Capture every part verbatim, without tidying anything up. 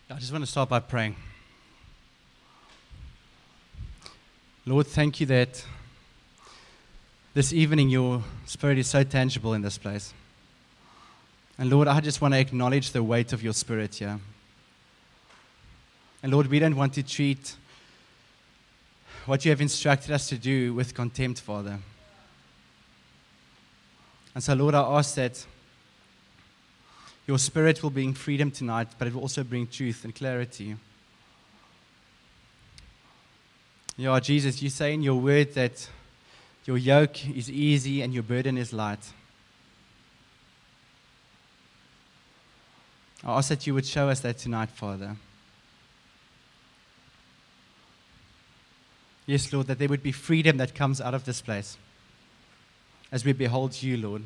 I just want to start by praying. Lord, thank you that this evening your Spirit is so tangible in this place. And Lord, I just want to acknowledge the weight of your Spirit here. And Lord, we don't want to treat what you have instructed us to do with contempt, Father. And so, Lord, I ask that your Spirit will bring freedom tonight, but it will also bring truth and clarity. Yeah, Jesus, you say in your word that your yoke is easy and your burden is light. I ask that you would show us that tonight, Father. Yes, Lord, that there would be freedom that comes out of this place as we behold you, Lord.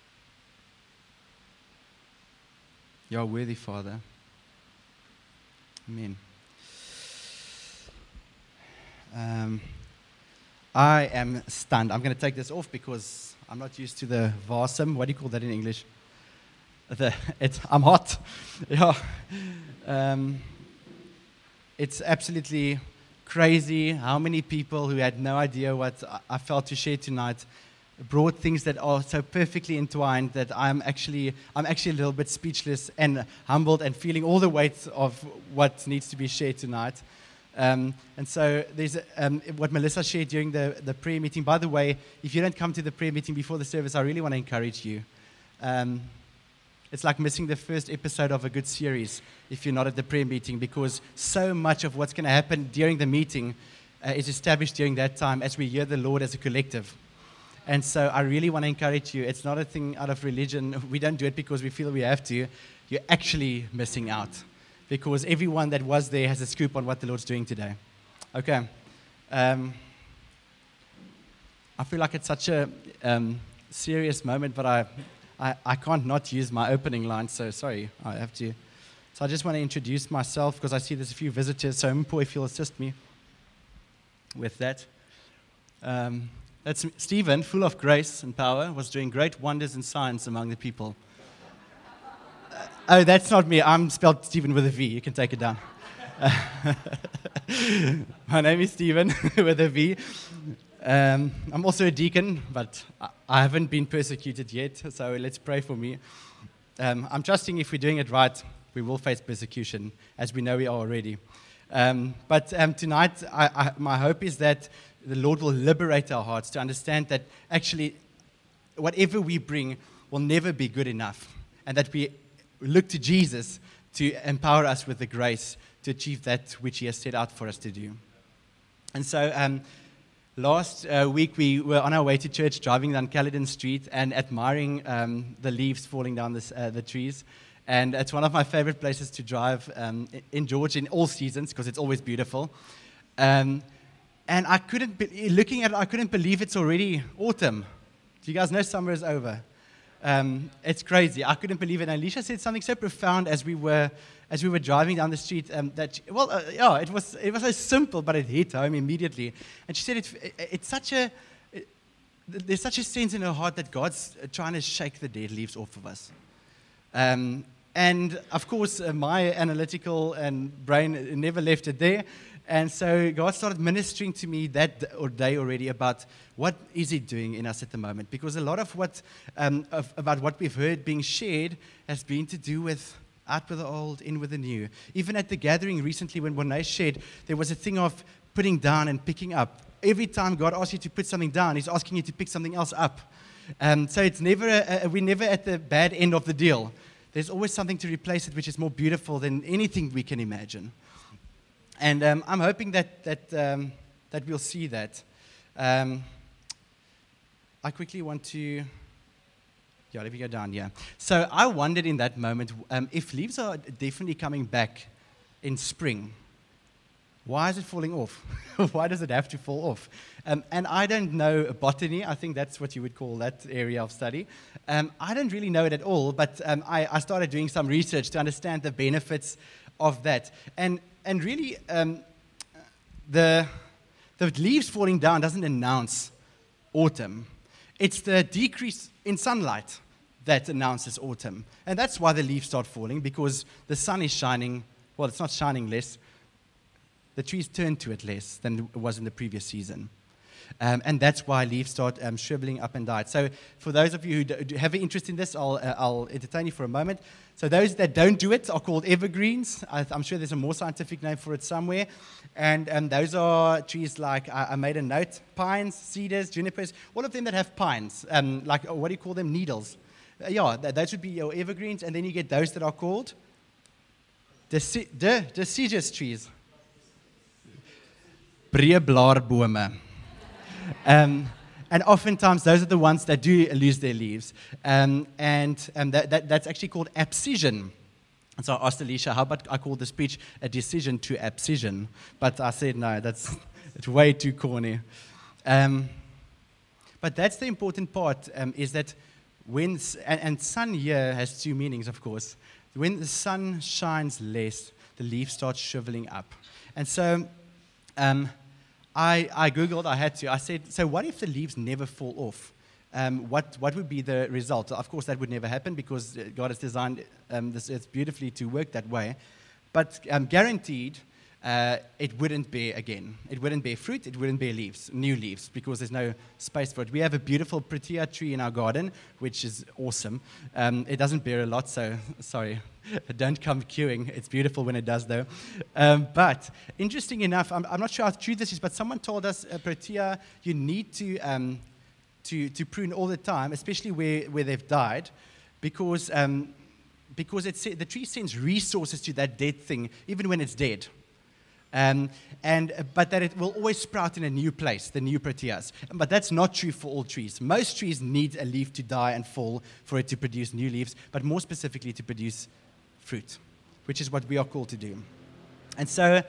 You are worthy, Father. Amen. Um, I am stunned. I'm going to take this off because I'm not used to the varsum. What do you call that in English? The, it's, I'm hot. Yeah. Um, it's absolutely crazy how many people who had no idea what I felt to share tonight brought things that are so perfectly entwined that I'm actually I'm actually a little bit speechless and humbled and feeling all the weight of what needs to be shared tonight. Um, and so there's um, what Melissa shared during the, the prayer meeting. By the way, if you don't come to the prayer meeting before the service, I really want to encourage you. Um, it's like missing the first episode of a good series if you're not at the prayer meeting, because so much of what's going to happen during the meeting uh, is established during that time as we hear the Lord as a collective. And so I really want to encourage you. It's not a thing out of religion. We don't do it because we feel we have to. You're actually missing out, because everyone that was there has a scoop on what the Lord's doing today. Okay. Um, I feel like it's such a um, serious moment, but I, I, I can't not use my opening line, so sorry, I have to. So I just want to introduce myself because I see there's a few visitors, so Mpo, if you'll assist me with that. Um, that's Stephen, full of grace and power, was doing great wonders and signs among the people. Oh, that's not me. I'm spelled Stephen with a V. You can take it down. My name is Stephen with a V. Um, I'm also a deacon, but I haven't been persecuted yet, so let's pray for me. Um, I'm trusting if we're doing it right, we will face persecution, as we know we are already. Um, but um, tonight, I, I, my hope is that the Lord will liberate our hearts to understand that actually whatever we bring will never be good enough, and that we look to Jesus to empower us with the grace to achieve that which he has set out for us to do. And so um, last uh, week we were on our way to church, driving down Caledon Street and admiring um, the leaves falling down this, uh, the trees. And it's one of my favorite places to drive um, in Georgia in all seasons because it's always beautiful. Um, and I couldn't, be, looking at it, I couldn't believe it's already autumn. Do you guys know summer is over? Um, it's crazy. I couldn't believe it. And Alicia said something so profound as we were as we were driving down the street. Um, that she, well, uh, yeah, it was it was so simple, but it hit home immediately. And she said it, it, it's such a it, there's such a sense in her heart that God's trying to shake the dead leaves off of us. Um, and of course, uh, my analytical and brain never left it there. And so God started ministering to me that or day already about what is he doing in us at the moment. Because a lot of what um, of, about what we've heard being shared has been to do with out with the old, in with the new. Even at the gathering recently when Bonai shared, there was a thing of putting down and picking up. Every time God asks you to put something down, he's asking you to pick something else up. Um, so it's never a, a, we're never at the bad end of the deal. There's always something to replace it which is more beautiful than anything we can imagine. And um, I'm hoping that that um, that we'll see that. Um, I quickly want to, yeah, let me go down, yeah. So I wondered in that moment, um, if leaves are definitely coming back in spring, why is it falling off? Why does it have to fall off? Um, and I don't know botany. I think that's what you would call that area of study. Um, I don't really know it at all, but um, I, I started doing some research to understand the benefits of that. And And really, um, the, the leaves falling down doesn't announce autumn. It's the decrease in sunlight that announces autumn. And that's why the leaves start falling, because the sun is shining well, it's not shining less. The trees turn to it less than it was in the previous season. Um, and that's why leaves start um, shriveling up and die. So for those of you who do, do have an interest in this, I'll, uh, I'll entertain you for a moment. So those that don't do it are called evergreens. I, I'm sure there's a more scientific name for it somewhere. And um, those are trees like, I, I made a note, pines, cedars, junipers, all of them that have pines, um, like, uh, what do you call them, needles. Uh, yeah, th- those would be your evergreens. And then you get those that are called deci- de- deciduous trees. Breeblaarbome. Um, and oftentimes, those are the ones that do lose their leaves. Um, and um, that, that, that's actually called abscission. And so I asked Alicia, how about I call the speech a decision to abscission? But I said, no, that's it's way too corny. Um, but that's the important part, um, is that when, and, and sun here has two meanings, of course. When the sun shines less, the leaves start shriveling up. And so, um, I, I Googled, I had to, I said, so what if the leaves never fall off? Um, what, what would be the result? Of course, that would never happen because God has designed um, this earth beautifully to work that way. But um, guaranteed, uh, it wouldn't bear again. It wouldn't bear fruit, it wouldn't bear leaves, new leaves, because there's no space for it. We have a beautiful protea tree in our garden, which is awesome. Um, it doesn't bear a lot, so sorry. Don't come queuing. It's beautiful when it does, though. Um, but interesting enough, I'm, I'm not sure how true this is, but someone told us uh, protea, you need to, um, to to prune all the time, especially where, where they've died, because um, because it's, the tree sends resources to that dead thing, even when it's dead. Um, and but that it will always sprout in a new place, the new proteas. But that's not true for all trees. Most trees need a leaf to die and fall for it to produce new leaves, but more specifically to produce fruit, which is what we are called to do. And so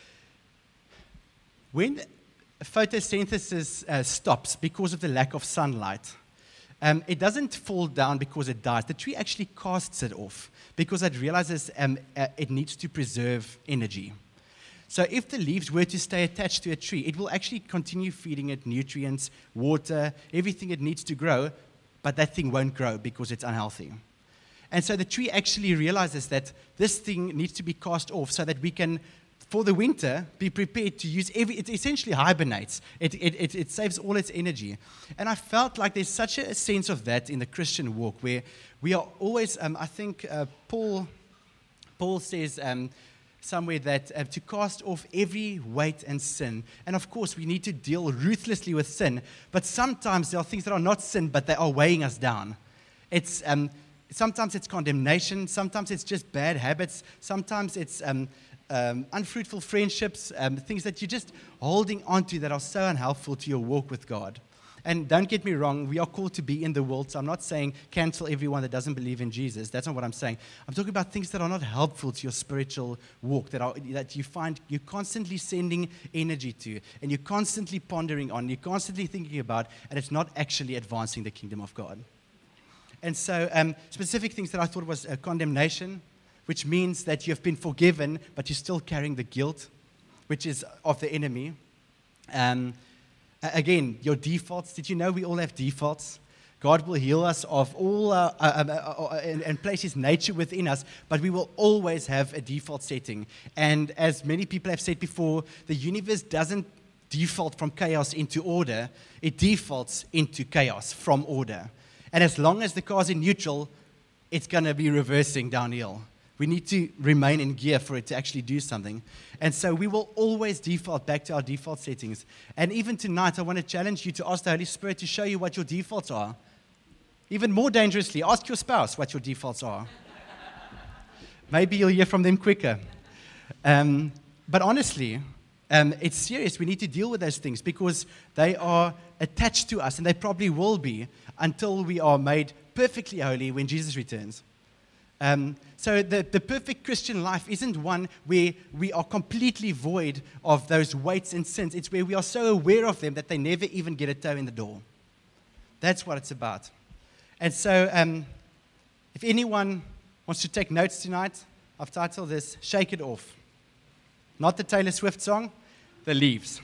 when photosynthesis uh, stops because of the lack of sunlight, um, it doesn't fall down because it dies. The tree actually casts it off because it realizes um, uh, it needs to preserve energy. So if the leaves were to stay attached to a tree, it will actually continue feeding it nutrients, water, everything it needs to grow, but that thing won't grow because it's unhealthy. And so the tree actually realizes that this thing needs to be cast off so that we can, for the winter, be prepared to use every, it essentially hibernates. It, it, it, it saves all its energy. And I felt like there's such a sense of that in the Christian walk where we are always, um, I think uh, Paul, Paul says, um, somewhere that uh, to cast off every weight and sin. And of course, we need to deal ruthlessly with sin. But sometimes there are things that are not sin, but they are weighing us down. It's um, sometimes it's condemnation. Sometimes it's just bad habits. Sometimes it's um, um, unfruitful friendships, um, things that you're just holding onto that are so unhelpful to your walk with God. And don't get me wrong, we are called to be in the world, so I'm not saying cancel everyone that doesn't believe in Jesus. That's not what I'm saying. I'm talking about things that are not helpful to your spiritual walk, that are that you find you're constantly sending energy to, and you're constantly pondering on, you're constantly thinking about, and it's not actually advancing the kingdom of God. And so um, specific things that I thought was uh, condemnation, which means that you've been forgiven, but you're still carrying the guilt, which is of the enemy. Um Again, your defaults. Did you know we all have defaults? God will heal us of all uh, uh, uh, uh, and, and place His nature within us, but we will always have a default setting. And as many people have said before, the universe doesn't default from chaos into order. It defaults into chaos from order. And as long as the car's in neutral, it's going to be reversing downhill. We need to remain in gear for it to actually do something. And so we will always default back to our default settings. And even tonight, I want to challenge you to ask the Holy Spirit to show you what your defaults are. Even more dangerously, ask your spouse what your defaults are. Maybe you'll hear from them quicker. Um, but honestly, um, it's serious. We need to deal with those things because they are attached to us, and they probably will be until we are made perfectly holy when Jesus returns. Um, so the, the perfect Christian life isn't one where we are completely void of those weights and sins. It's where we are so aware of them that they never even get a toe in the door. That's what it's about. And so um, if anyone wants to take notes tonight, I've titled this, Shake It Off. Not the Taylor Swift song, The Leaves.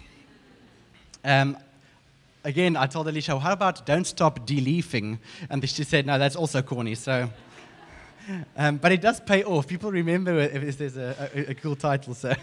Um, again, I told Alicia, how about don't stop de-leafing? And she said, no, that's also corny, so... um, but it does pay off. People remember if there's a, a, a cool title. So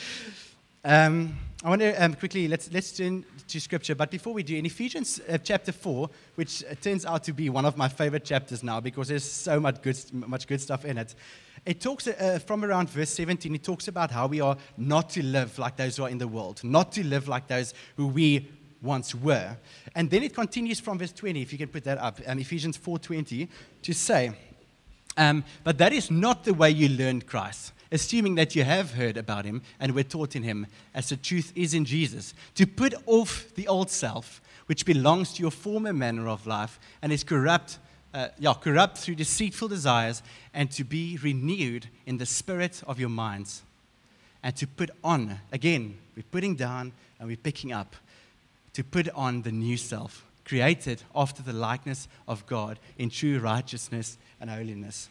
um, I want to um, quickly, let's, let's turn to Scripture. But before we do, in Ephesians uh, chapter four, which uh, turns out to be one of my favorite chapters now because there's so much good, much good stuff in it. It talks uh, from around verse seventeen, it talks about how we are not to live like those who are in the world, not to live like those who we once were. And then it continues from verse twenty, if you can put that up, um, Ephesians four twenty, to say, um, but that is not the way you learned Christ, assuming that you have heard about him and were taught in him, as the truth is in Jesus, to put off the old self, which belongs to your former manner of life and is corrupt, uh, yeah, corrupt through deceitful desires, and to be renewed in the spirit of your minds, and to put on, again, we're putting down and we're picking up, to put on the new self, created after the likeness of God in true righteousness and holiness.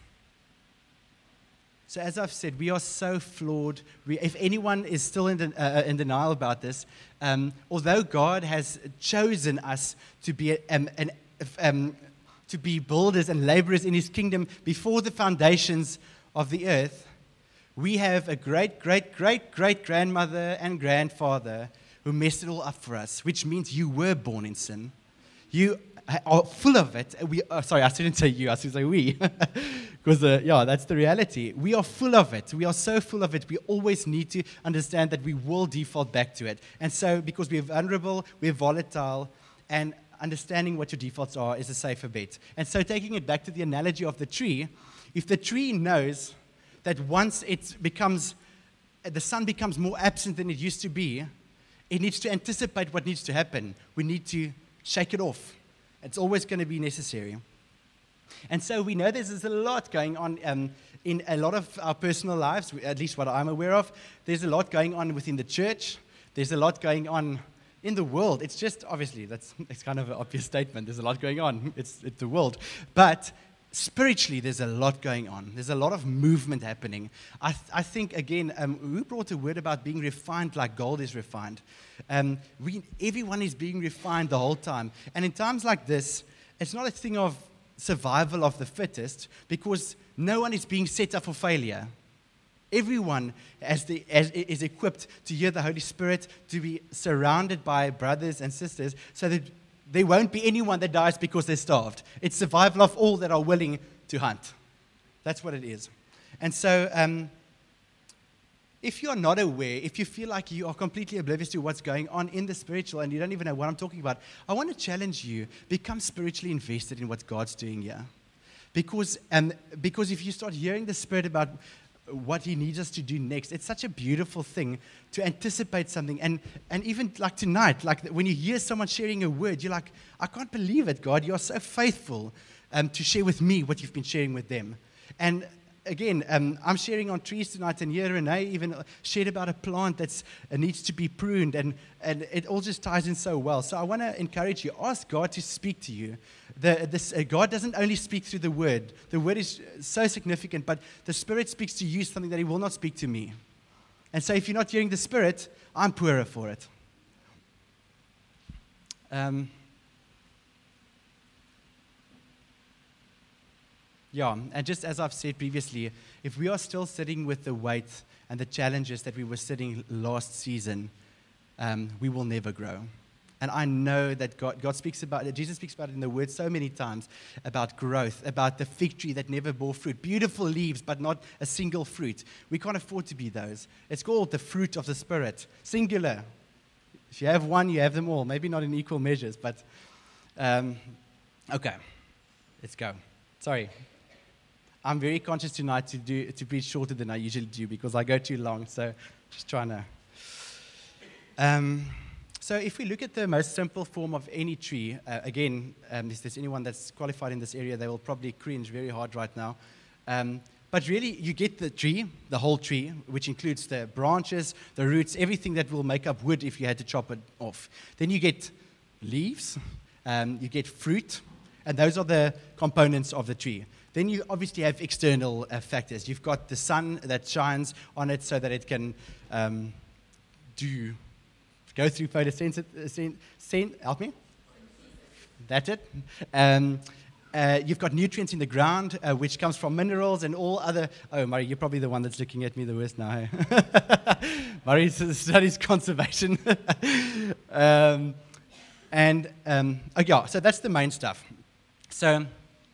So as I've said, we are so flawed. We, if anyone is still in, den- uh, in denial about this, um, although God has chosen us to be um, an, um, to be builders and laborers in his kingdom before the foundations of the earth, we have a great, great, great, great grandmother and grandfather who messed it all up for us, which means you were born in sin. You are full of it. We, oh, sorry, I shouldn't say you, I should say we. Because, uh, yeah, that's the reality. We are full of it. We are so full of it, we always need to understand that we will default back to it. And so, because we're vulnerable, we're volatile, and understanding what your defaults are is a safer bet. And so, taking it back to the analogy of the tree, if the tree knows that once it becomes, the sun becomes more absent than it used to be, it needs to anticipate what needs to happen. We need to shake it off. It's always going to be necessary. And so we know there's a lot going on um, in a lot of our personal lives, at least what I'm aware of. There's a lot going on within the church. There's a lot going on in the world. It's just, obviously, that's it's kind of an obvious statement. There's a lot going on. It's, it's the world. But spiritually, there's a lot going on. There's a lot of movement happening. I, th- I think, again, um, who brought a word about being refined like gold is refined? Um, we, everyone is being refined the whole time. And in times like this, it's not a thing of survival of the fittest, because no one is being set up for failure. Everyone has the, has, is equipped to hear the Holy Spirit, to be surrounded by brothers and sisters, so that there won't be anyone that dies because they're starved. It's survival of all that are willing to hunt. That's what it is. And so, um, if you're not aware, if you feel like you are completely oblivious to what's going on in the spiritual and you don't even know what I'm talking about, I want to challenge you, become spiritually invested in what God's doing here. Because, um, because if you start hearing the Spirit about what he needs us to do next, it's such a beautiful thing to anticipate something. And, and even like tonight, like when you hear someone sharing a word, you're like, I can't believe it, God. You're so faithful um, to share with me what you've been sharing with them. And again, um, I'm sharing on trees tonight, and here Renee even shared about a plant that uh, needs to be pruned, and, and it all just ties in so well. So I want to encourage you, ask God to speak to you. The, this, uh, God doesn't only speak through the Word. The Word is so significant, but the Spirit speaks to you something that he will not speak to me. And so if you're not hearing the Spirit, I'm poorer for it. Um, Yeah, and just as I've said previously, if we are still sitting with the weight and the challenges that we were sitting last season, um, we will never grow. And I know that God, God speaks about it, Jesus speaks about it in the Word so many times, about growth, about the fig tree that never bore fruit. Beautiful leaves, but not a single fruit. We can't afford to be those. It's called the fruit of the Spirit, singular. If you have one, you have them all. Maybe not in equal measures, but um, okay, let's go. Sorry. I'm very conscious tonight to do to preach shorter than I usually do because I go too long. So, just trying to. Um, so, if we look at the most simple form of any tree, uh, again, um, if there's anyone that's qualified in this area, they will probably cringe very hard right now. Um, but really, you get the tree, the whole tree, which includes the branches, the roots, everything that will make up wood if you had to chop it off. Then you get leaves, um, you get fruit, and those are the components of the tree. Then you obviously have external uh, factors. You've got the sun that shines on it so that it can um, do, go through photosynthesis. Help me? That's it. Um, Uh, you've got nutrients in the ground, uh, which comes from minerals and all other... Oh, Murray, you're probably the one that's looking at me the worst now. Hey? Murray studies conservation. um, and, um, oh, yeah, so that's the main stuff. So,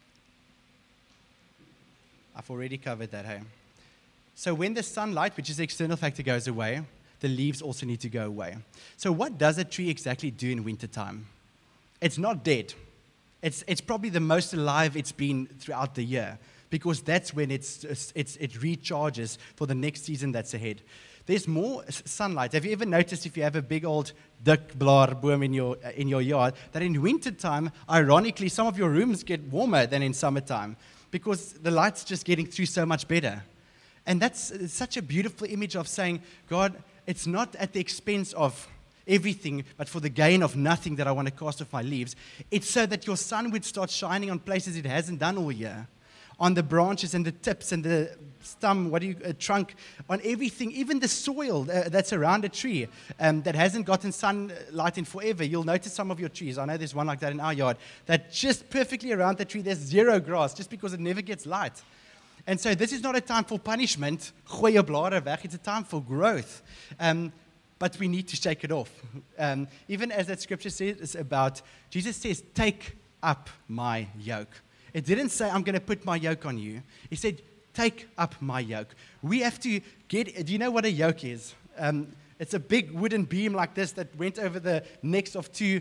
I've already covered that, hey? So when the sunlight, which is the external factor, goes away, the leaves also need to go away. So what does a tree exactly do in wintertime? It's not dead. It's, it's probably the most alive it's been throughout the year, because that's when it's, it's, it recharges for the next season that's ahead. There's more sunlight. Have you ever noticed if you have a big old dik blaarboom in your, in your yard, that in wintertime, ironically, some of your rooms get warmer than in summertime, because the light's just getting through so much better. And that's such a beautiful image of saying, God, it's not at the expense of everything, but for the gain of nothing that I want to cast off my leaves. It's so that your sun would start shining on places it hasn't done all year, on the branches and the tips and the stem, what do you, uh, trunk, on everything, even the soil uh, that's around a tree um, that hasn't gotten sunlight in forever. You'll notice some of your trees, I know there's one like that in our yard, that just perfectly around the tree there's zero grass, just because it never gets light. And so this is not a time for punishment, gooi jou blare weg, it's a time for growth. Um, But we need to shake it off. Um, even as that scripture says about, Jesus says, take up my yoke. It didn't say, I'm going to put my yoke on you. He said, take up my yoke. We have to get, do you know what a yoke is? Um, it's a big wooden beam like this that went over the necks of two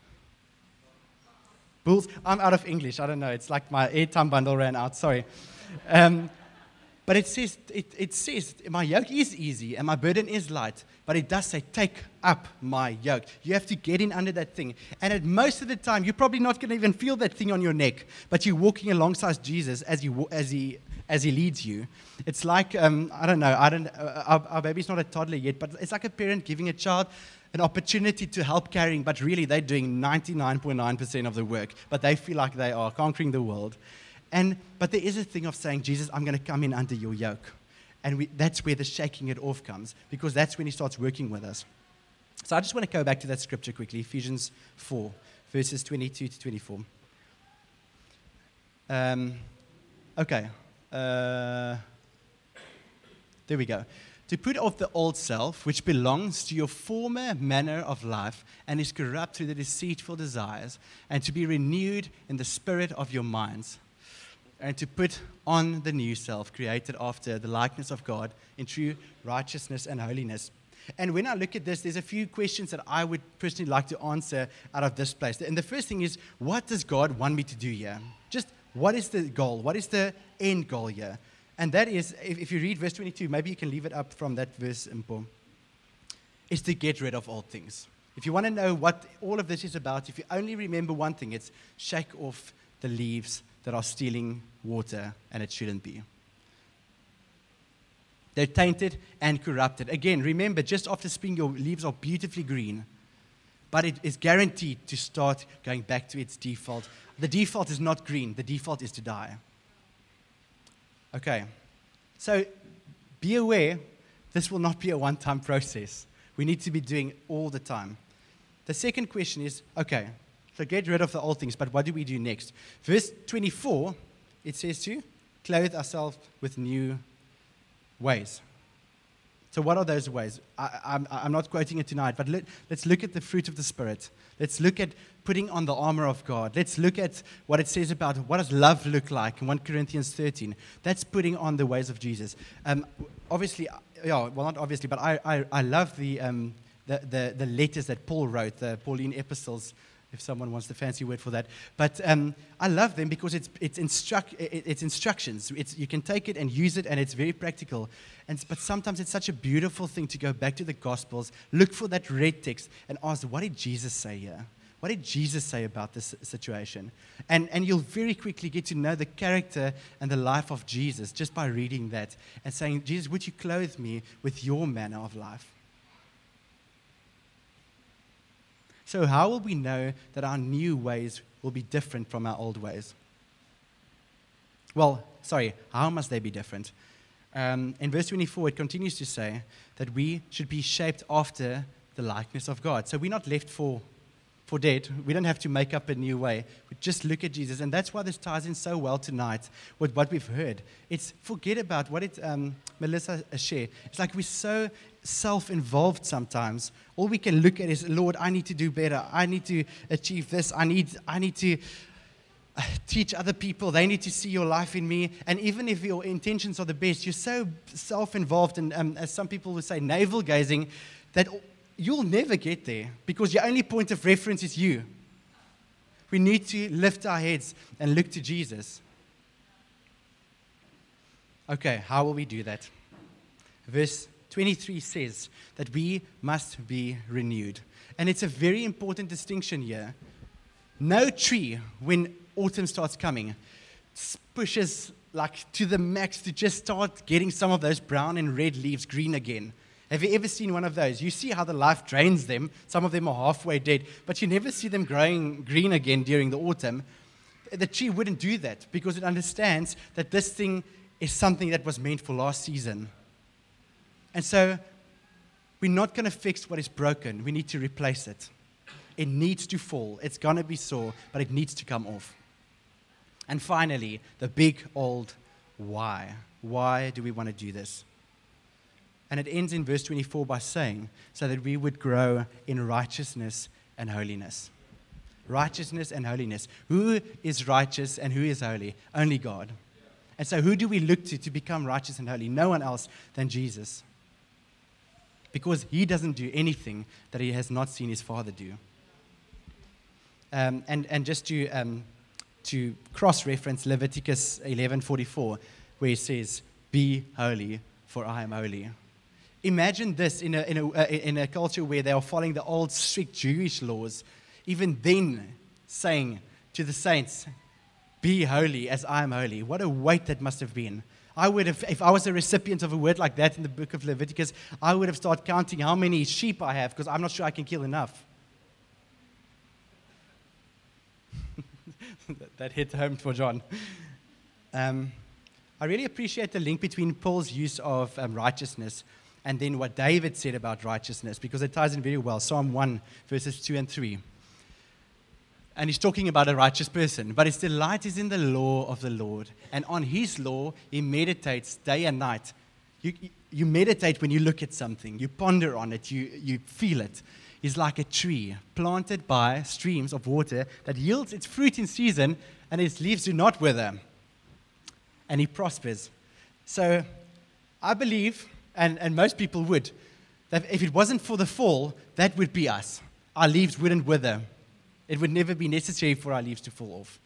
bulls. I'm out of English, I don't know. It's like my airtime bundle ran out, sorry. Um, But it says, it, it says, my yoke is easy and my burden is light. But it does say, take up my yoke. You have to get in under that thing. And at most of the time, you're probably not going to even feel that thing on your neck. But you're walking alongside Jesus as, you, as, he, as he leads you. It's like, um, I don't know, I don't, uh, our, our baby's not a toddler yet. But it's like a parent giving a child an opportunity to help carrying. But really, they're doing ninety-nine point nine percent of the work. But they feel like they are conquering the world. And, but there is a thing of saying, Jesus, I'm going to come in under your yoke. And we, that's where the shaking it off comes, because that's when he starts working with us. So I just want to go back to that scripture quickly, Ephesians four, verses twenty-two to twenty-four. Um, okay. Uh, there we go. To put off the old self, which belongs to your former manner of life and is corrupt through the deceitful desires, and to be renewed in the spirit of your minds, and to put on the new self, created after the likeness of God in true righteousness and holiness. And when I look at this, there's a few questions that I would personally like to answer out of this place. And the first thing is, what does God want me to do here? Just what is the goal? What is the end goal here? And that is, if, if you read verse twenty-two, maybe you can leave it up from that verse, Impo, is to get rid of old things. If you want to know what all of this is about, if you only remember one thing, it's shake off the leaves that are stealing water, and it shouldn't be. They're tainted and corrupted. Again, remember, just after spring, your leaves are beautifully green, but it is guaranteed to start going back to its default. The default is not green. The default is to die. Okay, so be aware, this will not be a one-time process. We need to be doing it all the time. The second question is, okay, so get rid of the old things, but what do we do next? Verse twenty-four, it says to clothe ourselves with new ways. So what are those ways? I, I'm, I'm not quoting it tonight, but let, let's look at the fruit of the Spirit. Let's look at putting on the armor of God. Let's look at what it says about what does love look like in First Corinthians thirteen. That's putting on the ways of Jesus. Um, obviously, yeah, well, not obviously, but I, I, I love the, um, the, the, the letters that Paul wrote, the Pauline epistles, if someone wants the fancy word for that. But um, I love them because it's it's, instruct, it's instructions. It's, you can take it and use it, and it's very practical. And, but sometimes it's such a beautiful thing to go back to the Gospels, look for that red text, and ask, what did Jesus say here? What did Jesus say about this situation? And, and you'll very quickly get to know the character and the life of Jesus just by reading that and saying, Jesus, would you clothe me with your manner of life? So how will we know that our new ways will be different from our old ways? Well, sorry, how must they be different? Um, in verse twenty-four, it continues to say that we should be shaped after the likeness of God. So we're not left for for dead. We don't have to make up a new way. We just look at Jesus. And that's why this ties in so well tonight with what we've heard. It's forget about what it, um, Melissa shared. It's like we're so self-involved sometimes. All we can look at is, Lord, I need to do better. I need to achieve this. I need, I need to teach other people. They need to see your life in me. And even if your intentions are the best, you're so self-involved and, um, as some people would say, navel-gazing, that you'll never get there because your only point of reference is you. We need to lift our heads and look to Jesus. Okay, how will we do that? Verse twenty-three says that we must be renewed. And it's a very important distinction here. No tree, when autumn starts coming, pushes like to the max to just start getting some of those brown and red leaves green again. Have you ever seen one of those? You see how the life drains them. Some of them are halfway dead, but you never see them growing green again during the autumn. The tree wouldn't do that because it understands that this thing is something that was meant for last season. And so we're not going to fix what is broken. We need to replace it. It needs to fall. It's going to be sore, but it needs to come off. And finally, the big old why. Why do we want to do this? And it ends in verse twenty-four by saying, so that we would grow in righteousness and holiness. Righteousness and holiness. Who is righteous and who is holy? Only God. And so who do we look to to become righteous and holy? No one else than Jesus. Because he doesn't do anything that he has not seen his Father do. Um, and, and just to, um, to cross-reference Leviticus eleven forty-four, where it says, be holy, for I am holy. Imagine this in a, in, a, uh, in a culture where they are following the old strict Jewish laws, even then saying to the saints, be holy as I am holy. What a weight that must have been. I would have, if I was a recipient of a word like that in the book of Leviticus, I would have started counting how many sheep I have, because I'm not sure I can kill enough. That hit home for John. Um, I really appreciate the link between Paul's use of um, righteousness and then what David said about righteousness, because it ties in very well. Psalm one, verses two and three. And he's talking about a righteous person. But his delight is in the law of the Lord. And on his law, he meditates day and night. You, you meditate when you look at something. You ponder on it. You, you feel it. He's like a tree planted by streams of water that yields its fruit in season, and its leaves do not wither. And he prospers. So I believe, and, and most people would, that if it wasn't for the fall, that would be us. Our leaves wouldn't wither. It would never be necessary for our leaves to fall off.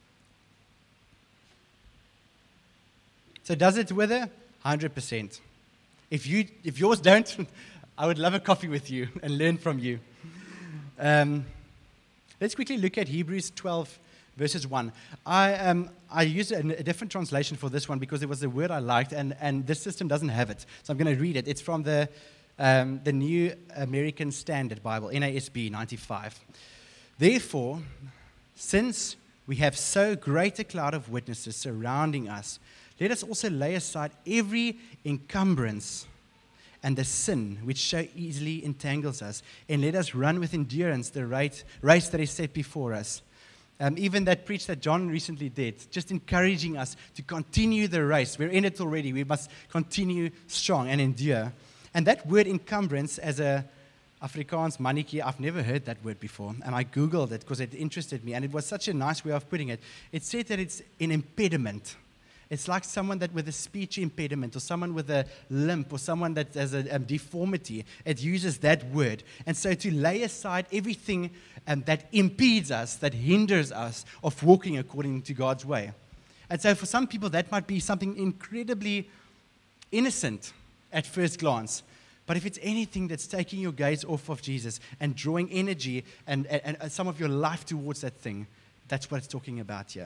So does it wither? one hundred percent. If you, if yours don't, I would love a coffee with you and learn from you. Um, let's quickly look at Hebrews twelve, verses one. I, um, I used a, a different translation for this one because it was a word I liked, and, and this system doesn't have it. So I'm going to read it. It's from the, um, the New American Standard Bible, N A S B ninety-five. Therefore, since we have so great a cloud of witnesses surrounding us, let us also lay aside every encumbrance and the sin which so easily entangles us, and let us run with endurance the right, race that is set before us. Um, even that preach that John recently did, just encouraging us to continue the race. We're in it already. We must continue strong and endure. And that word encumbrance, as a Afrikaans mannetjie, I've never heard that word before, and I Googled it because it interested me, and it was such a nice way of putting it. It said that it's an impediment. It's like someone that with a speech impediment, or someone with a limp, or someone that has a, a deformity. It uses that word. And so to lay aside everything um, that impedes us, that hinders us of walking according to God's way. And so for some people, that might be something incredibly innocent at first glance. But if it's anything that's taking your gaze off of Jesus and drawing energy and, and, and some of your life towards that thing, that's what it's talking about here.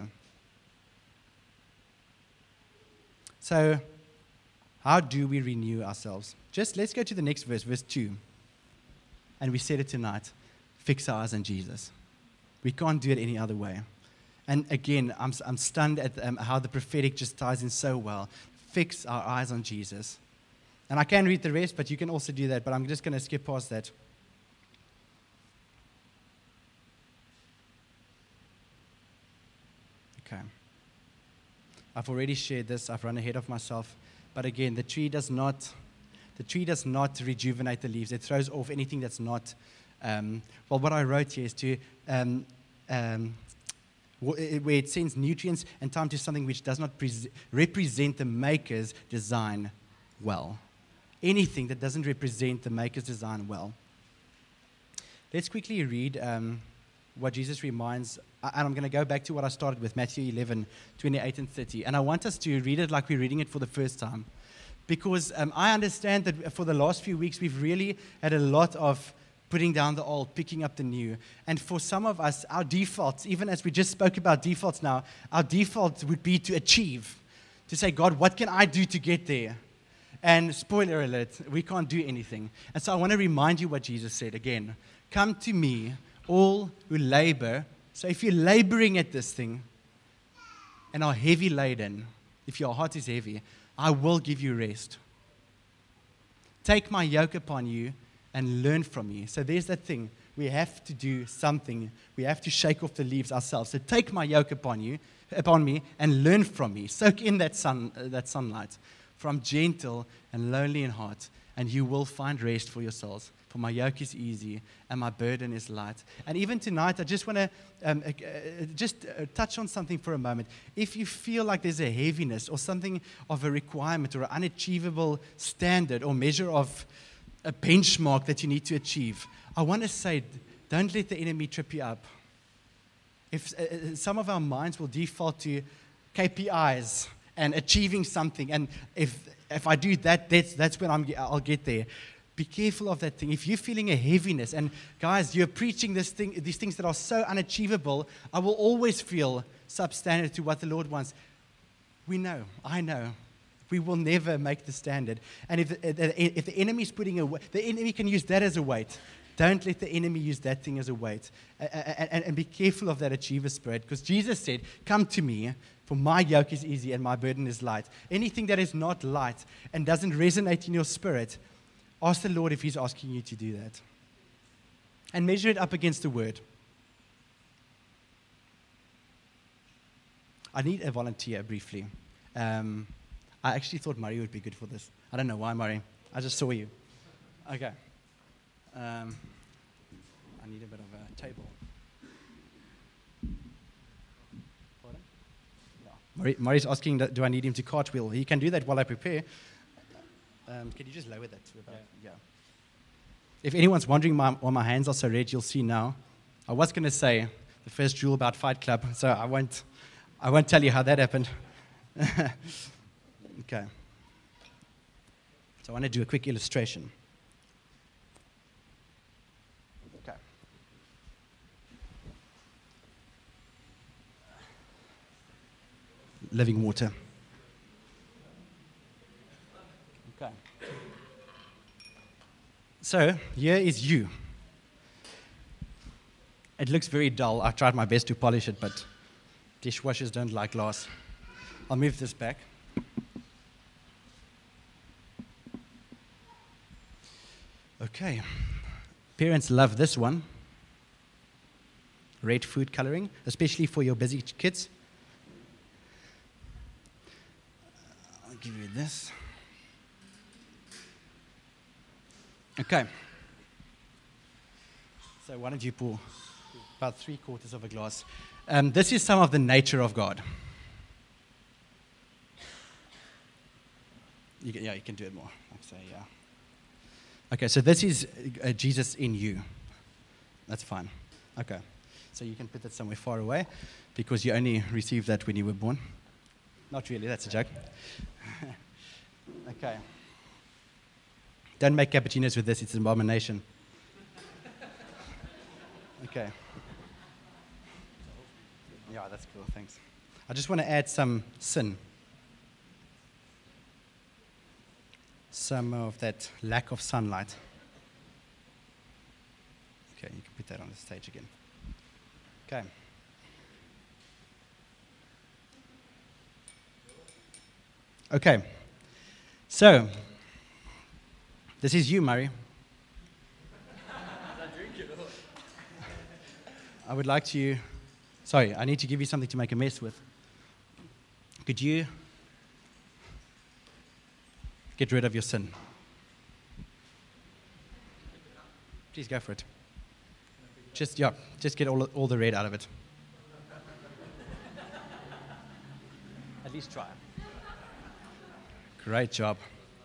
So, how do we renew ourselves? Just let's go to the next verse, verse two. And we said it tonight, fix our eyes on Jesus. We can't do it any other way. And again, I'm, I'm stunned at um, how the prophetic just ties in so well. Fix our eyes on Jesus. And I can read the rest, but you can also do that. But I'm just going to skip past that. Okay. I've already shared this. I've run ahead of myself. But again, the tree does not, the tree does not rejuvenate the leaves. It throws off anything that's not. Um, well, what I wrote here is to um, um, wh- where it sends nutrients and time to something which does not pre- represent the maker's design well. Anything that doesn't represent the maker's design well. Let's quickly read um, what Jesus reminds, and I'm going to go back to what I started with, Matthew eleven, twenty-eight and thirty. And I want us to read it like we're reading it for the first time. Because um, I understand that for the last few weeks, we've really had a lot of putting down the old, picking up the new. And for some of us, our defaults, even as we just spoke about defaults now, our default would be to achieve. To say, God, what can I do to get there? And spoiler alert, we can't do anything. And so I want to remind you what Jesus said again. Come to me, all who labor. So if you're laboring at this thing and are heavy laden, if your heart is heavy, I will give you rest. Take my yoke upon you and learn from me. So there's that thing. We have to do something. We have to shake off the leaves ourselves. So take my yoke upon you, upon me, and learn from me. Soak in that sun, uh, that sunlight. For I'm gentle and lowly in heart, and you will find rest for your souls. For my yoke is easy, and my burden is light. And even tonight, I just want to um, uh, uh, just uh, touch on something for a moment. If you feel like there's a heaviness or something of a requirement or an unachievable standard or measure of a benchmark that you need to achieve, I want to say, don't let the enemy trip you up. If uh, some of our minds will default to K P Is and achieving something, and if if I do that, that's that's when I'm I'll get there. Be careful of that thing. If you're feeling a heaviness, and guys, you're preaching this thing, these things that are so unachievable, I will always feel substandard to what the Lord wants. We know, I know, we will never make the standard. And if if the enemy is putting a, the enemy can use that as a weight. Don't let the enemy use that thing as a weight. And, and, and be careful of that achiever spirit, because Jesus said, "Come to me. For my yoke is easy and my burden is light." Anything that is not light and doesn't resonate in your spirit, ask the Lord if He's asking you to do that. And measure it up against the Word. I need a volunteer briefly. Um, I actually thought Murray would be good for this. I don't know why, Murray. I just saw you. Okay. Um, I need a bit of a table. Murray, Murray's asking, that, do I need him to cartwheel? He can do that while I prepare. Um, can you just lower that to about, yeah. yeah. If anyone's wondering my, why my hands are so red, you'll see now. I was going to say the first rule about Fight Club, so I won't, I won't tell you how that happened. Okay. So I want to do a quick illustration. Okay. Living water. Okay. So here is you. It looks very dull. I tried my best to polish it, but dishwashers don't like glass. I'll move this back. Okay. Parents love this one. Red food coloring, especially for your busy kids. I'll give you this. Okay. So why don't you pour about three quarters of a glass. Um, this is some of the nature of God. You can, yeah, you can do it more. I'd say, yeah. Okay, so this is uh, Jesus in you. That's fine. Okay. So you can put that somewhere far away because you only received that when you were born. Not really, that's a joke. Okay. Don't make cappuccinos with this, it's an abomination. Okay. Yeah, that's cool, thanks. I just want to add some sin. Some of that lack of sunlight. Okay, you can put that on the stage again. Okay. Okay. So, this is you, Murray. I would like to, sorry, I need to give you something to make a mess with. could you get rid of your sin? Please go for it. Just, yeah, just get all, all the red out of it. At least try. Great job.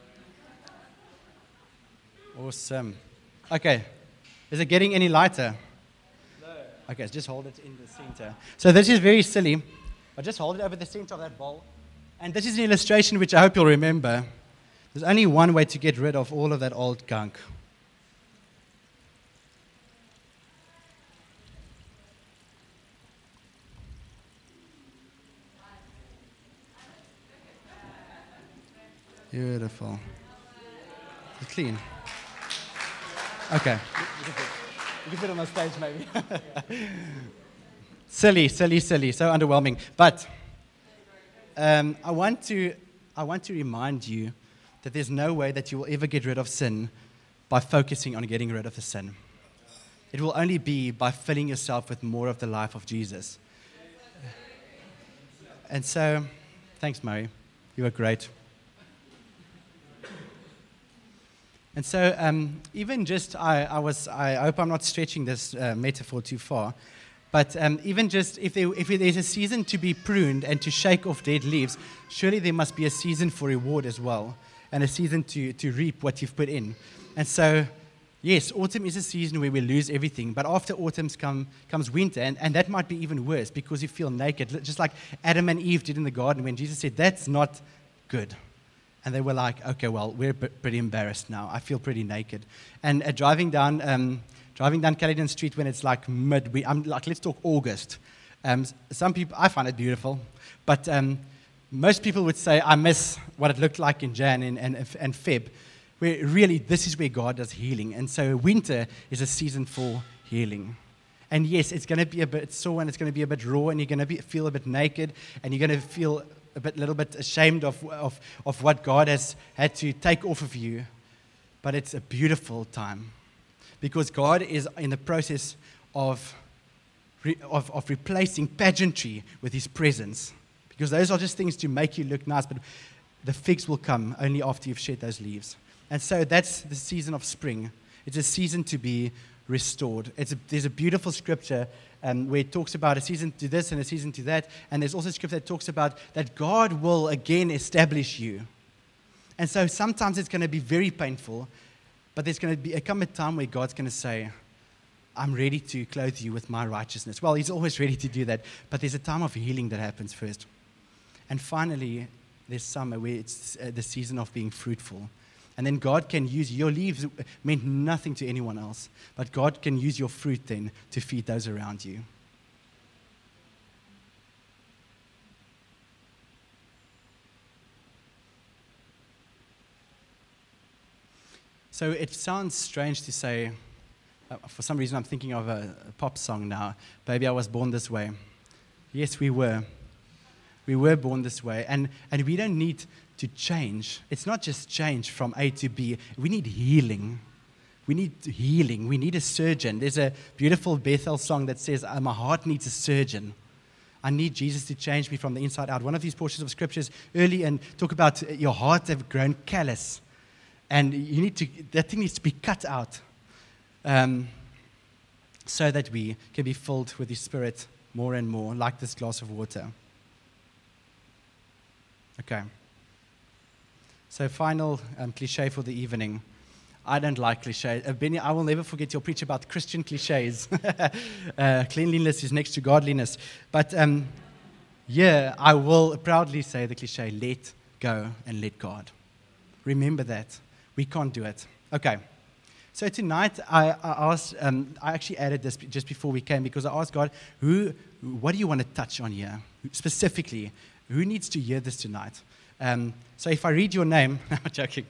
Awesome. Okay. Is it getting any lighter? No. Okay, so just hold it in the center. So this is very silly. But just hold it over the center of that bowl. And this is an illustration which I hope you'll remember. There's only one way to get rid of all of that old gunk. Beautiful. It's clean. Okay. You can put it on the stage maybe. silly, silly, silly. So underwhelming. But um, I want to I want to remind you that there's no way that you will ever get rid of sin by focusing on getting rid of the sin. It will only be by filling yourself with more of the life of Jesus. And so, thanks, Murray. You were great. And so, um, even just, I, I was, I hope I'm not stretching this uh, metaphor too far, but um, even just, if, there, if there's a season to be pruned and to shake off dead leaves, surely there must be a season for reward as well, and a season to, to reap what you've put in. And so, yes, autumn is a season where we lose everything, but after autumn come, comes winter, and, and that might be even worse because you feel naked, just like Adam and Eve did in the garden when Jesus said, that's not good. And they were like, okay, well, we're b- pretty embarrassed now. I feel pretty naked. And uh, driving down um, driving down Caledon Street when it's like mid, I'm like, let's talk August. Um, some people, I find it beautiful, but um, most people would say, I miss what it looked like in Jan and, and, and Feb, where really this is where God does healing. And so winter is a season for healing. And yes, it's going to be a bit sore and it's going to be a bit raw and you're going to be, feel a bit naked and you're going to feel a bit, little bit ashamed of, of, of what God has had to take off of you. But it's a beautiful time because God is in the process of, re, of, of replacing pageantry with His presence. Because those are just things to make you look nice, but the figs will come only after you've shed those leaves. And so that's the season of spring. It's a season to be restored. It's a, there's a beautiful scripture um, where it talks about a season to this and a season to that. And there's also a scripture that talks about that God will again establish you. And so sometimes it's going to be very painful, but there's going to be a come a time where God's going to say, I'm ready to clothe you with my righteousness. Well, He's always ready to do that, but there's a time of healing that happens first. And finally, there's summer where it's uh, the season of being fruitful. And then God can use, your leaves meant nothing to anyone else, but God can use your fruit then to feed those around you. So it sounds strange to say, uh, for some reason I'm thinking of a, a pop song now, Baby, I Was Born This Way. Yes, we were. We were born this way, and, and we don't need to change. It's not just change from A to B. We need healing. We need healing. We need a surgeon. There's a beautiful Bethel song that says, uh, my heart needs a surgeon. I need Jesus to change me from the inside out. One of these portions of scriptures early and talk about your heart have grown callous, and you need to that thing needs to be cut out, um, so that we can be filled with His Spirit more and more, like this glass of water. Okay. So final um, cliche for the evening. I don't like cliches. Uh, Benny, I will never forget your preach about Christian cliches. uh, cleanliness is next to godliness. But um, yeah, I will proudly say the cliche, let go and let God. Remember that. We can't do it. Okay. So tonight, I, I asked, um, I actually added this just before we came because I asked God, who, what do you want to touch on here? Specifically, who needs to hear this tonight? Um, so if I read your name, I'm joking.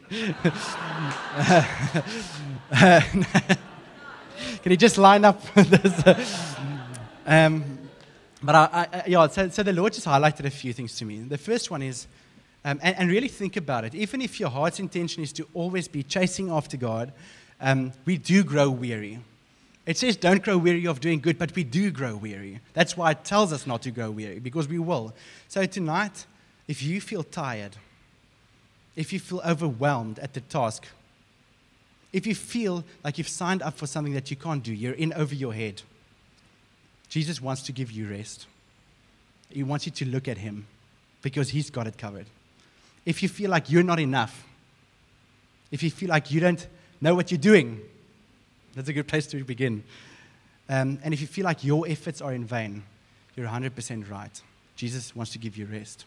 Can you just line up this? um, but I, I, yeah, so, so the Lord just highlighted a few things to me. The first one is, um, and, and really think about it. Even if your heart's intention is to always be chasing after God, um, we do grow weary. It says don't grow weary of doing good, but we do grow weary. That's why it tells us not to grow weary, because we will. So tonight, if you feel tired, if you feel overwhelmed at the task, if you feel like you've signed up for something that you can't do, you're in over your head, Jesus wants to give you rest. He wants you to look at him because he's got it covered. If you feel like you're not enough, if you feel like you don't know what you're doing, that's a good place to begin. Um, and if you feel like your efforts are in vain, you're one hundred percent right. Jesus wants to give you rest.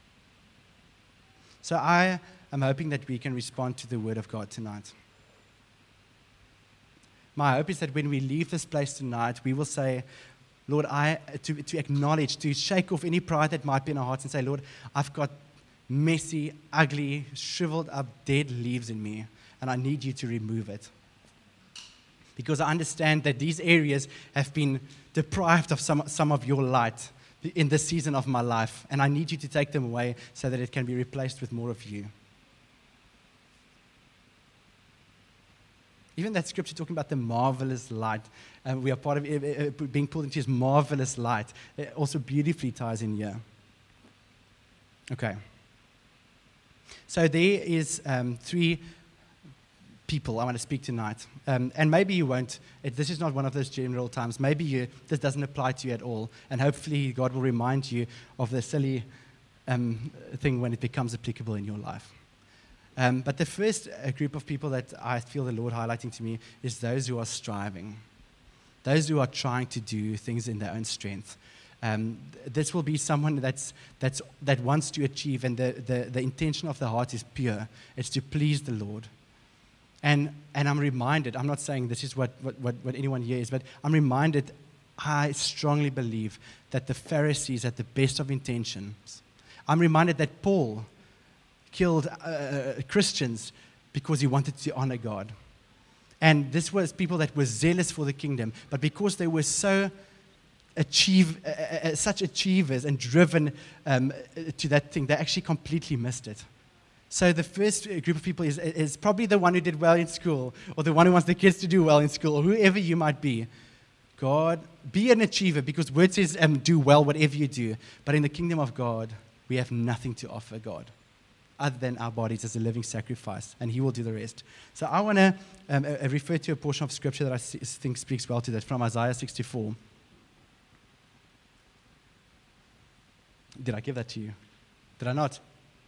So I am hoping that we can respond to the word of God tonight. My hope is that when we leave this place tonight, we will say, Lord, I to, to acknowledge, to shake off any pride that might be in our hearts and say, Lord, I've got messy, ugly, shriveled up, dead leaves in me, and I need you to remove it. Because I understand that these areas have been deprived of some, some of your light in this season of my life, and I need you to take them away so that it can be replaced with more of you. Even that scripture talking about the marvelous light, and uh, we are part of uh, uh, being pulled into his marvelous light, it also beautifully ties in here. Okay. So there is um, three people I want to speak tonight. Um, and maybe you won't. It, this is not one of those general times. Maybe you, this doesn't apply to you at all. And hopefully God will remind you of the silly um, thing when it becomes applicable in your life. Um, but the first uh, group of people that I feel the Lord highlighting to me is those who are striving. Those who are trying to do things in their own strength. Um, this will be someone that's, that's, that wants to achieve, and the, the, the intention of the heart is pure. It's to please the Lord. And and I'm reminded, I'm not saying this is what, what, what, what anyone here is, but I'm reminded, I strongly believe that the Pharisees had the best of intentions. I'm reminded that Paul killed uh, Christians because he wanted to honor God. And this was people that were zealous for the kingdom, but because they were so achieve, uh, uh, such achievers and driven um, to that thing, they actually completely missed it. So the first group of people is, is probably the one who did well in school, or the one who wants the kids to do well in school, or whoever you might be. God, be an achiever, because word says um, do well whatever you do. But in the kingdom of God, we have nothing to offer God other than our bodies as a living sacrifice, and he will do the rest. So I want to um, uh, refer to a portion of scripture that I think speaks well to that, from Isaiah sixty-four. Did I give that to you? Did I not?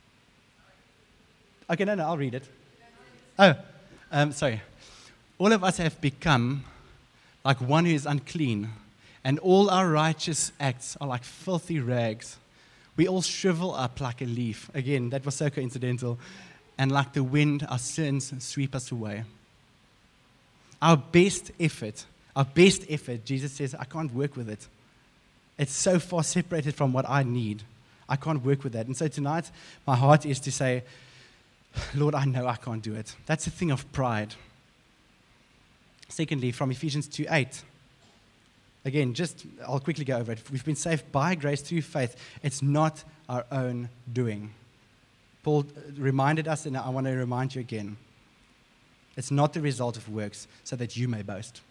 Okay, no, no, I'll read it. Oh, um, sorry. All of us have become like one who is unclean, and all our righteous acts are like filthy rags. We all shrivel up like a leaf. Again, that was so coincidental. And like the wind, our sins sweep us away. Our best effort, our best effort, Jesus says, I can't work with it. It's so far separated from what I need. I can't work with that. And so tonight, my heart is to say, Lord, I know I can't do it. That's a thing of pride. Secondly, from Ephesians two eight. Again, just, I'll quickly go over it. We've been saved by grace through faith. It's not our own doing. Paul reminded us, and I want to remind you again. It's not the result of works, so that you may boast.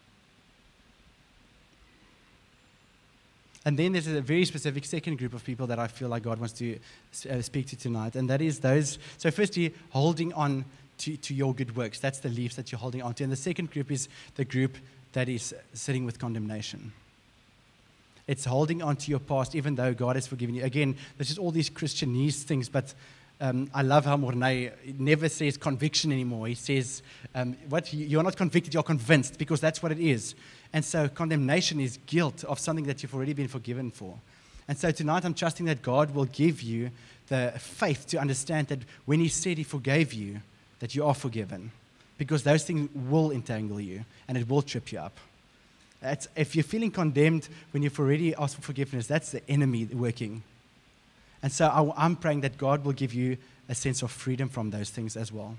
And then there's a very specific second group of people that I feel like God wants to uh, speak to tonight, and that is those, so firstly, holding on to, to your good works. That's the leaves that you're holding on to. And the second group is the group that is sitting with condemnation. It's holding on to your past, even though God has forgiven you. Again, this is all these Christianese things, but um, I love how Mornay never says conviction anymore. He says, um, what? You're not convicted, you're convinced, because that's what it is. And so condemnation is guilt of something that you've already been forgiven for. And so tonight I'm trusting that God will give you the faith to understand that when he said he forgave you, that you are forgiven. Because those things will entangle you and it will trip you up. That's, if you're feeling condemned when you've already asked for forgiveness, that's the enemy working. And so I, I'm praying that God will give you a sense of freedom from those things as well.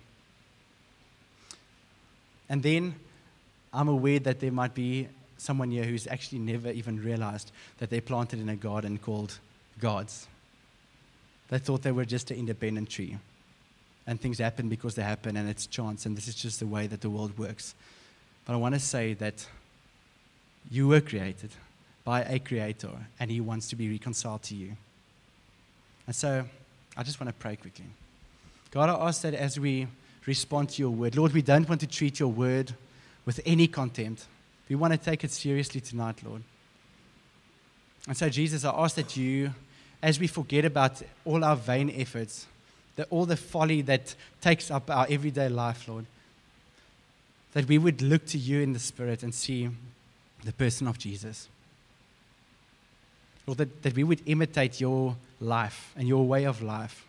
And then I'm aware that there might be someone here who's actually never even realized that they're planted in a garden called God's. They thought they were just an independent tree. And things happen because they happen, and it's chance, and this is just the way that the world works. But I want to say that you were created by a creator, and he wants to be reconciled to you. And so I just want to pray quickly. God, I ask that as we respond to your word, Lord, we don't want to treat your word with any contempt. We want to take it seriously tonight, Lord. And so, Jesus, I ask that you, as we forget about all our vain efforts, that all the folly that takes up our everyday life, Lord, that we would look to you in the Spirit and see the person of Jesus. Lord, that, that we would imitate your life and your way of life.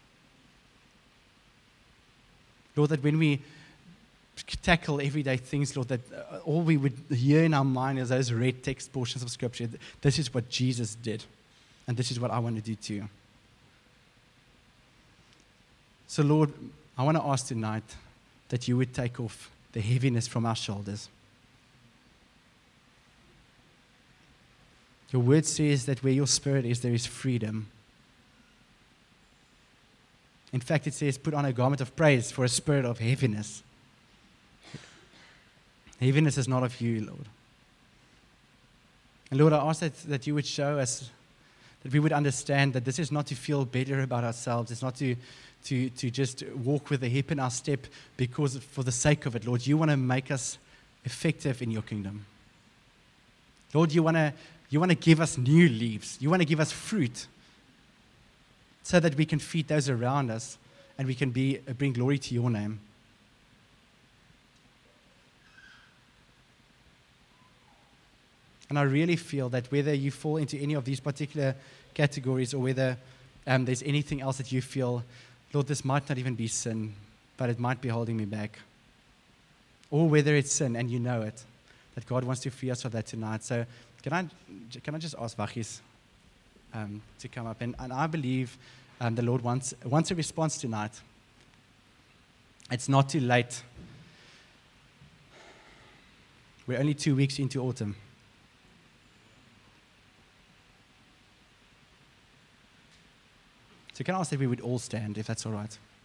Lord, that when we tackle everyday things, Lord, that uh, all we would hear in our mind is those red text portions of Scripture. This is what Jesus did, and this is what I want to do too. So, Lord, I want to ask tonight that you would take off the heaviness from our shoulders. Your word says that where your Spirit is, there is freedom. In fact, it says, put on a garment of praise for a spirit of heaviness. Heaviness is not of you, Lord. And Lord, I ask that, that you would show us, that we would understand that this is not to feel better about ourselves. It's not to, to, to just walk with a hip in our step because for the sake of it, Lord. You want to make us effective in your kingdom. Lord, you want to you want to give us new leaves. You want to give us fruit so that we can feed those around us and we can be bring glory to your name. And I really feel that whether you fall into any of these particular categories or whether um, there's anything else that you feel, Lord, this might not even be sin, but it might be holding me back. Or whether it's sin and you know it, that God wants to free us of that tonight. So can I can I just ask Vachis um, to come up? And, and I believe um, the Lord wants, wants a response tonight. It's not too late. We're only two weeks into autumn. So can I ask that we would all stand, if that's all right?